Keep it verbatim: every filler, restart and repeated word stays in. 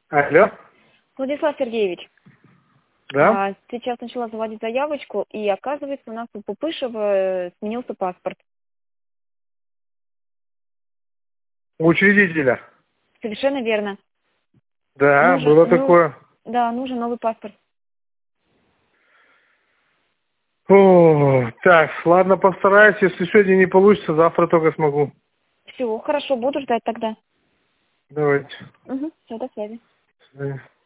Алло. Владислав Сергеевич, Да? а, сейчас начала заводить заявочку, и оказывается, у нас у Пупышева сменился паспорт. У учредителя. Совершенно верно. Да, Нужен, было ну, такое. да, нужен новый паспорт. О, так, ладно, постараюсь. Если сегодня не получится, завтра только смогу. Все, хорошо, буду ждать тогда. Давайте. Угу, все, до связи. До свидания.